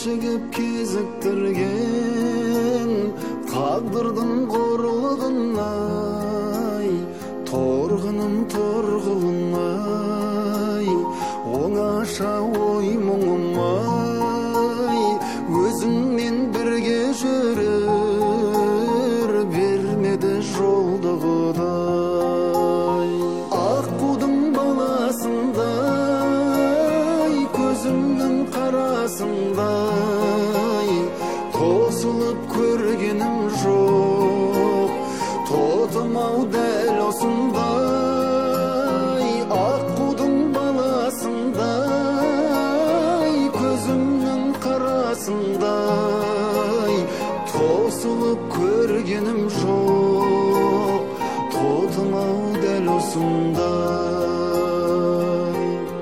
кешігіп кезіктірген тағдырдың қорлығын-ай, торғыным торғылын-ай, оңаша ой мұңым-ай, өзіңмен бірге жүрер бермеді жолды Құдай. Аққудың баласындай, көзімнің қарасындай, тосылып көргенім жоқ, тотым-ау дәл осындай. Аққудың баласындай, көзімнің қарасындай, тосылып көргенім жоқ, тотым-ау дәл осындай.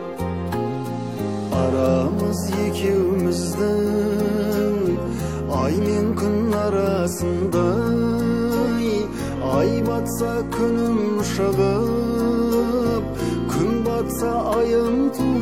Арамыз екеуміздің ай мен күн арасындай, ай батса күнім шығып, күн батса айым